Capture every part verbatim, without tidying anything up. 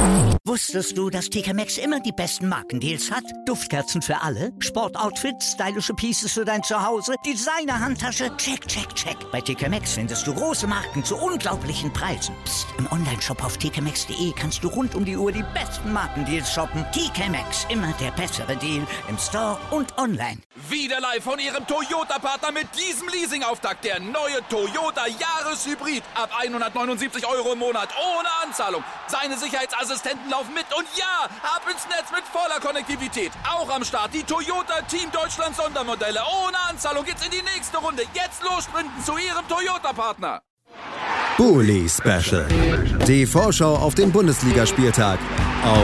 Wusstest du, dass T K Maxx immer die besten Markendeals hat? Duftkerzen für alle, Sportoutfits, stylische Pieces für dein Zuhause, Designer-Handtasche, check, check, check. Bei T K Maxx findest du große Marken zu unglaublichen Preisen. Psst. Im Onlineshop auf t k maxx punkt d e kannst du rund um die Uhr die besten Markendeals shoppen. T K Maxx, immer der bessere Deal im Store und online. Wieder live von Ihrem Toyota-Partner mit diesem Leasing-Auftakt. Der neue Toyota Jahreshybrid. Ab hundertneunundsiebzig Euro im Monat. Ohne Anzahlung. Seine Sicherheitsassistenten laufen mit. Und ja, ab ins Netz mit voller Konnektivität. Auch am Start die Toyota Team Deutschland Sondermodelle. Ohne Anzahlung geht's in die nächste Runde. Jetzt los sprinten zu Ihrem Toyota-Partner. Bully Special. Die Vorschau auf den Bundesligaspieltag auf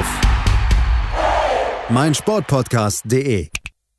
meinsportpodcast punkt de.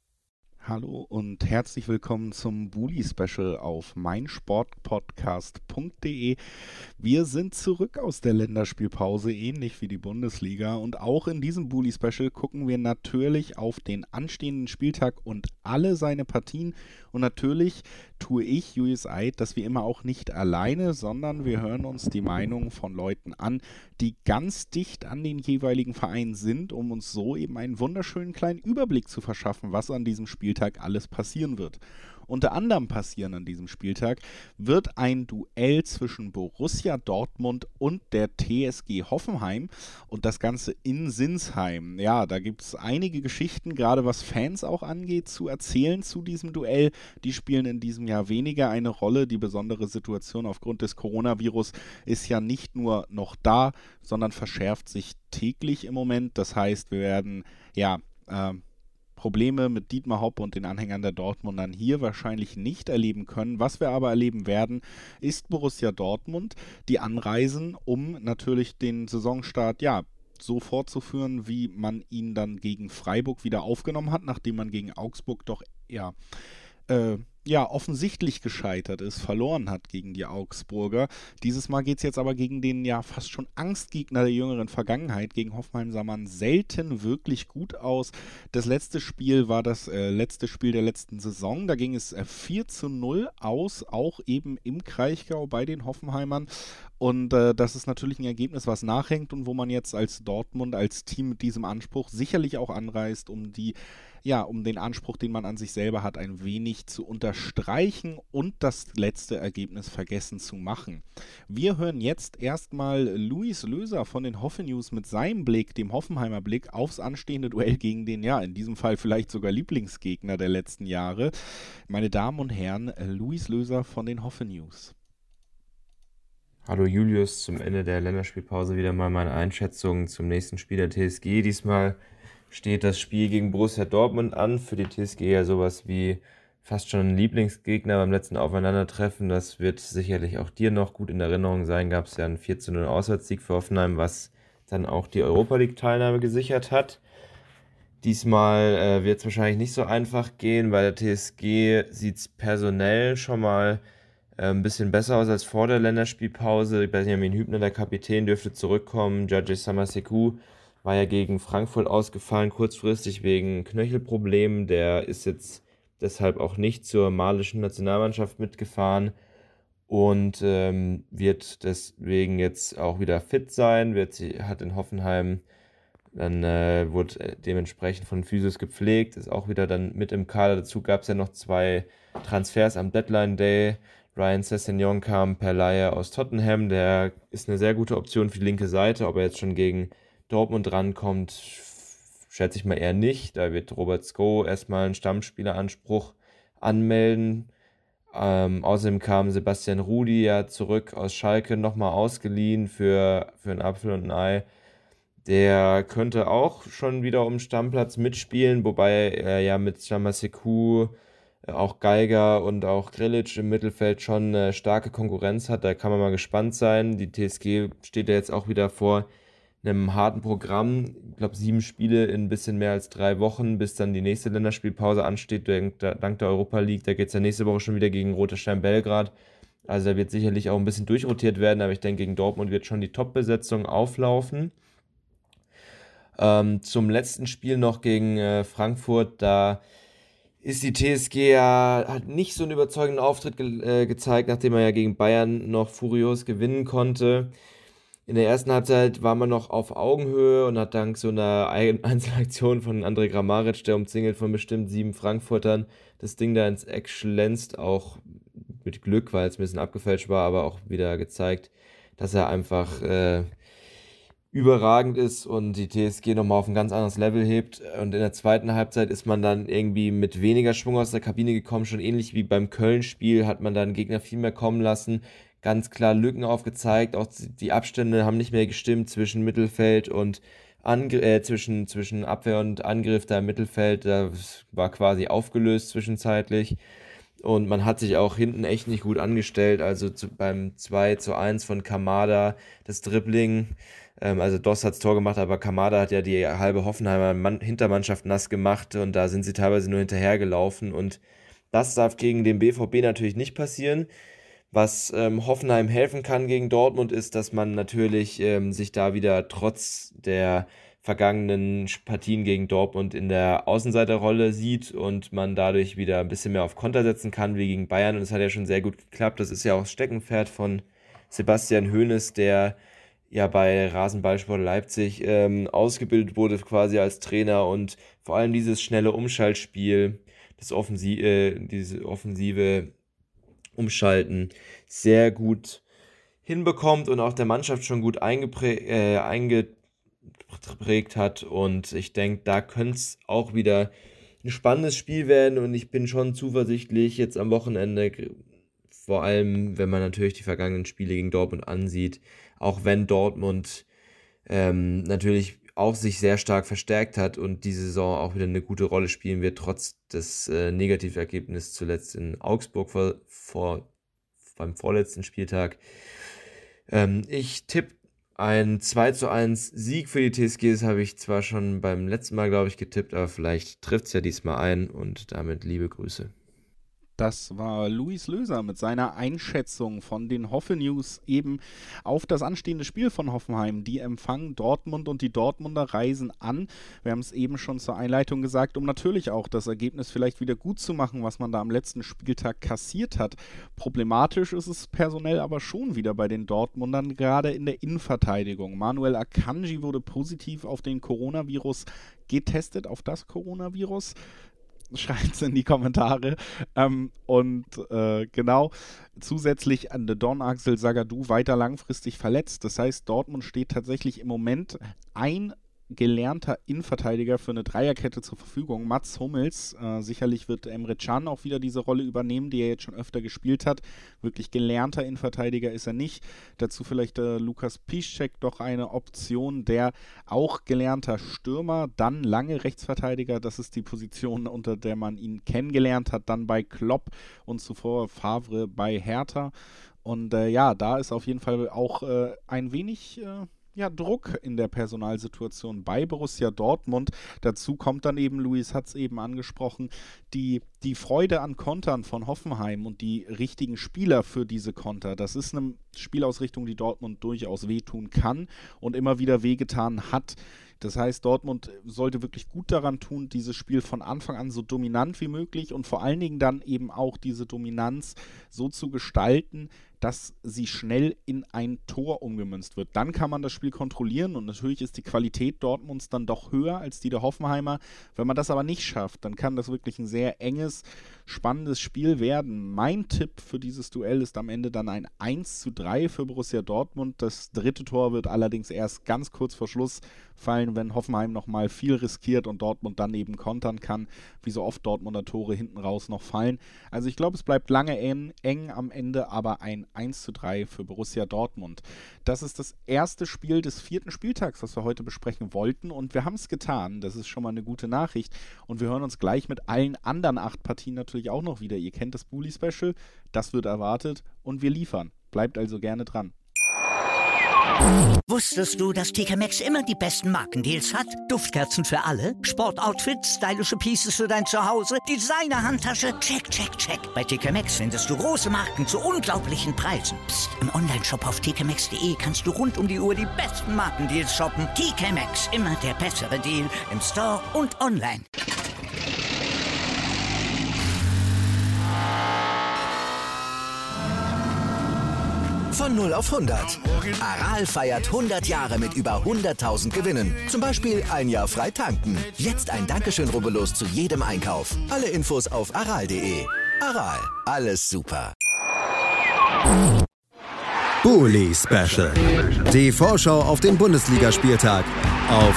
Hallo und herzlich willkommen zum Bully Special auf meinsportpodcast punkt de. Wir sind zurück aus der Länderspielpause, ähnlich wie die Bundesliga. Und auch in diesem Bully Special gucken wir natürlich auf den anstehenden Spieltag und alle seine Partien. Und natürlich tue ich, Julius Eid, das wie immer auch nicht alleine, sondern wir hören uns die Meinungen von Leuten an, die ganz dicht an den jeweiligen Vereinen sind, um uns so eben einen wunderschönen kleinen Überblick zu verschaffen, was an diesem Spieltag alles passieren wird. Unter anderem passieren an diesem Spieltag wird ein Duell zwischen Borussia Dortmund und der T S G Hoffenheim und das Ganze in Sinsheim. Ja, da gibt es einige Geschichten, gerade was Fans auch angeht, zu erzählen zu diesem Duell. Die spielen in diesem Jahr weniger eine Rolle. Die besondere Situation aufgrund des Coronavirus ist ja nicht nur noch da, sondern verschärft sich täglich im Moment. Das heißt, wir werden, ja, äh, Probleme mit Dietmar Hopp und den Anhängern der Dortmundern hier wahrscheinlich nicht erleben können. Was wir aber erleben werden, ist Borussia Dortmund, die anreisen, um natürlich den Saisonstart, ja, so fortzuführen, wie man ihn dann gegen Freiburg wieder aufgenommen hat, nachdem man gegen Augsburg doch, ja, äh, ja, offensichtlich gescheitert ist, verloren hat gegen die Augsburger. Dieses Mal geht es jetzt aber gegen den ja fast schon Angstgegner der jüngeren Vergangenheit. Gegen Hoffenheim sah man selten wirklich gut aus. Das letzte Spiel war das äh, letzte Spiel der letzten Saison. Da ging es äh, vier zu null aus, auch eben im Kraichgau bei den Hoffenheimern. Und äh, das ist natürlich ein Ergebnis, was nachhängt und wo man jetzt als Dortmund, als Team mit diesem Anspruch sicherlich auch anreist, um die ja, um den Anspruch, den man an sich selber hat, ein wenig zu unterstreichen und das letzte Ergebnis vergessen zu machen. Wir hören jetzt erstmal Luis Löser von den Hoffenews mit seinem Blick, dem Hoffenheimer Blick, aufs anstehende Duell gegen den, ja, in diesem Fall vielleicht sogar Lieblingsgegner der letzten Jahre. Meine Damen und Herren, Luis Löser von den Hoffenews. Hallo Julius, zum Ende der Länderspielpause wieder mal meine Einschätzung zum nächsten Spiel der T S G. Diesmal steht das Spiel gegen Borussia Dortmund an. Für die T S G ja sowas wie fast schon ein Lieblingsgegner beim letzten Aufeinandertreffen. Das wird sicherlich auch dir noch gut in Erinnerung sein. Gab es ja einen vier zu null Auswärtssieg für Hoffenheim, was dann auch die Europa-League-Teilnahme gesichert hat. Diesmal äh, wird es wahrscheinlich nicht so einfach gehen. Bei der T S G sieht es personell schon mal äh, ein bisschen besser aus als vor der Länderspielpause. Benjamin Hübner, der Kapitän, dürfte zurückkommen. Djadji Samasekou war ja gegen Frankfurt ausgefallen, kurzfristig wegen Knöchelproblemen. Der ist jetzt deshalb auch nicht zur malischen Nationalmannschaft mitgefahren und ähm, wird deswegen jetzt auch wieder fit sein. Wird, hat in Hoffenheim, dann äh, wurde dementsprechend von Physios gepflegt, ist auch wieder dann mit im Kader. Dazu gab es ja noch zwei Transfers am Deadline Day. Ryan Sessegnon kam per Leihe aus Tottenham. Der ist eine sehr gute Option für die linke Seite, ob er jetzt schon gegen Dortmund rankommt, schätze ich mal eher nicht. Da wird Robert Sko erstmal einen Stammspieleranspruch anmelden. Ähm, außerdem kam Sebastian Rudi ja zurück aus Schalke, nochmal ausgeliehen für, für einen Apfel und ein Ei. Der könnte auch schon wieder um Stammplatz mitspielen, wobei er ja mit Samasekou, auch Geiger und auch Grilic im Mittelfeld schon eine starke Konkurrenz hat. Da kann man mal gespannt sein. Die T S G steht ja jetzt auch wieder vor einem harten Programm, ich glaube sieben Spiele in ein bisschen mehr als drei Wochen, bis dann die nächste Länderspielpause ansteht, dank der Europa League. Da geht es ja nächste Woche schon wieder gegen Roter Stern Belgrad. Also da wird sicherlich auch ein bisschen durchrotiert werden, aber ich denke, gegen Dortmund wird schon die Top-Besetzung auflaufen. Ähm, zum letzten Spiel noch gegen äh, Frankfurt, da ist die T S G ja, hat nicht so einen überzeugenden Auftritt ge- äh, gezeigt, nachdem er ja gegen Bayern noch furios gewinnen konnte. In der ersten Halbzeit war man noch auf Augenhöhe und hat dank so einer Einzelaktion von Andrej Kramaric, der umzingelt von bestimmt sieben Frankfurtern, das Ding da ins Eck schlänzt, auch mit Glück, weil es ein bisschen abgefälscht war, aber auch wieder gezeigt, dass er einfach äh, überragend ist und die T S G nochmal auf ein ganz anderes Level hebt. Und in der zweiten Halbzeit ist man dann irgendwie mit weniger Schwung aus der Kabine gekommen, schon ähnlich wie beim Köln-Spiel hat man dann Gegner viel mehr kommen lassen, ganz klar Lücken aufgezeigt, auch die Abstände haben nicht mehr gestimmt zwischen Mittelfeld und Angr- äh, zwischen, zwischen Abwehr und Angriff, da im Mittelfeld, da war quasi aufgelöst zwischenzeitlich und man hat sich auch hinten echt nicht gut angestellt, also zu, beim zwei zu eins von Kamada, das Dribbling, ähm, also Doss hat's Tor gemacht, aber Kamada hat ja die halbe Hoffenheimer Mann- Hintermannschaft nass gemacht und da sind sie teilweise nur hinterhergelaufen und das darf gegen den B V B natürlich nicht passieren. Was ähm, Hoffenheim helfen kann gegen Dortmund ist, dass man natürlich ähm, sich da wieder trotz der vergangenen Partien gegen Dortmund in der Außenseiterrolle sieht und man dadurch wieder ein bisschen mehr auf Konter setzen kann wie gegen Bayern und es hat ja schon sehr gut geklappt. Das ist ja auch das Steckenpferd von Sebastian Hoeneß, der ja bei Rasenballsport Leipzig ähm, ausgebildet wurde quasi als Trainer und vor allem dieses schnelle Umschaltspiel, das Offensi- äh, diese offensive Umschalten sehr gut hinbekommt und auch der Mannschaft schon gut eingeprä- äh, eingeprägt hat und ich denke, da könnte es auch wieder ein spannendes Spiel werden und ich bin schon zuversichtlich jetzt am Wochenende, vor allem wenn man natürlich die vergangenen Spiele gegen Dortmund ansieht, auch wenn Dortmund ähm, natürlich auch sich sehr stark verstärkt hat und die Saison auch wieder eine gute Rolle spielen wird, trotz des äh, Negativergebnisses zuletzt in Augsburg vor, vor, beim vorletzten Spieltag. Ähm, ich tippe ein zwei zu eins Sieg für die T S G, das habe ich zwar schon beim letzten Mal, glaube ich, getippt, aber vielleicht trifft es ja diesmal ein und damit liebe Grüße. Das war Luis Löser mit seiner Einschätzung von den Hoffe-News eben auf das anstehende Spiel von Hoffenheim. Die empfangen Dortmund und die Dortmunder reisen an. Wir haben es eben schon zur Einleitung gesagt, um natürlich auch das Ergebnis vielleicht wieder gut zu machen, was man da am letzten Spieltag kassiert hat. Problematisch ist es personell aber schon wieder bei den Dortmundern, gerade in der Innenverteidigung. Manuel Akanji wurde positiv auf den Coronavirus getestet, auf das Coronavirus. Schreibt es in die Kommentare. Ähm, und äh, genau, zusätzlich an der Don Axel Zagadou weiter langfristig verletzt. Das heißt, Dortmund steht tatsächlich im Moment ein gelernter Innenverteidiger für eine Dreierkette zur Verfügung. Mats Hummels, äh, sicherlich wird Emre Can auch wieder diese Rolle übernehmen, die er jetzt schon öfter gespielt hat. Wirklich gelernter Innenverteidiger ist er nicht. Dazu vielleicht äh, Lukas Piszczek, doch eine Option, der auch gelernter Stürmer, dann lange Rechtsverteidiger, das ist die Position, unter der man ihn kennengelernt hat, dann bei Klopp und zuvor Favre bei Hertha. Und äh, ja, da ist auf jeden Fall auch äh, ein wenig äh, ja, Druck in der Personalsituation bei Borussia Dortmund. Dazu kommt dann eben, Luis hat es eben angesprochen, die, die Freude an Kontern von Hoffenheim und die richtigen Spieler für diese Konter. Das ist eine Spielausrichtung, die Dortmund durchaus wehtun kann und immer wieder wehgetan hat. Das heißt, Dortmund sollte wirklich gut daran tun, dieses Spiel von Anfang an so dominant wie möglich und vor allen Dingen dann eben auch diese Dominanz so zu gestalten, dass sie schnell in ein Tor umgemünzt wird. Dann kann man das Spiel kontrollieren und natürlich ist die Qualität Dortmunds dann doch höher als die der Hoffenheimer. Wenn man das aber nicht schafft, dann kann das wirklich ein sehr enges, spannendes Spiel werden. Mein Tipp für dieses Duell ist am Ende dann ein eins zu drei für Borussia Dortmund. Das dritte Tor wird allerdings erst ganz kurz vor Schluss fallen, wenn Hoffenheim nochmal viel riskiert und Dortmund dann eben kontern kann, wie so oft Dortmunder Tore hinten raus noch fallen. Also ich glaube, es bleibt lange eng, eng am Ende, aber ein eins zu drei für Borussia Dortmund. Das ist das erste Spiel des vierten Spieltags, was wir heute besprechen wollten und wir haben es getan. Das ist schon mal eine gute Nachricht und wir hören uns gleich mit allen anderen acht Partien natürlich auch noch wieder. Ihr kennt das Bully-Special, das wird erwartet und wir liefern. Bleibt also gerne dran. Wusstest du, dass T K Maxx immer die besten Markendeals hat? Duftkerzen für alle, Sportoutfits, stylische Pieces für dein Zuhause, Designer-Handtasche, check, check, check. Bei T K Maxx findest du große Marken zu unglaublichen Preisen. Psst. Im Onlineshop auf t k maxx punkt d e kannst du rund um die Uhr die besten Markendeals shoppen. T K Maxx, immer der bessere Deal im Store und online. Von null auf hundert. Aral feiert hundert Jahre mit über hunderttausend Gewinnen. Zum Beispiel ein Jahr frei tanken. Jetzt ein Dankeschön, rubbellos zu jedem Einkauf. Alle Infos auf aral punkt de. Aral, alles super. Bully Special. Die Vorschau auf den Bundesligaspieltag auf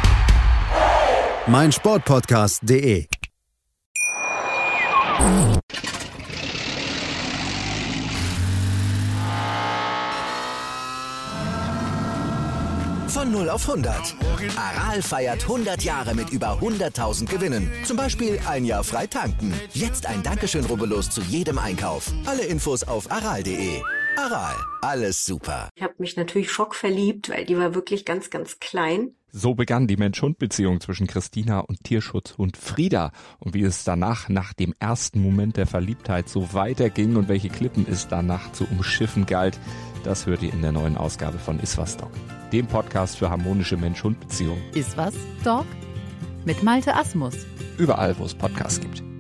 meinsportpodcast punkt de. Von null auf hundert. Aral feiert hundert Jahre mit über hunderttausend Gewinnen. Zum Beispiel ein Jahr frei tanken. Jetzt ein Dankeschön, rubbellos zu jedem Einkauf. Alle Infos auf aral punkt de. Aral, alles super. Ich habe mich natürlich schockverliebt, weil die war wirklich ganz, ganz klein. So begann die Mensch-Hund-Beziehung zwischen Christina und Tierschutzhund Frieda. Und wie es danach, nach dem ersten Moment der Verliebtheit, so weiterging und welche Klippen es danach zu umschiffen galt, das hört ihr in der neuen Ausgabe von Iswas Dog, dem Podcast für harmonische Mensch-Hund-Beziehungen. Iswas Dog? Mit Malte Asmus. Überall, wo es Podcasts gibt.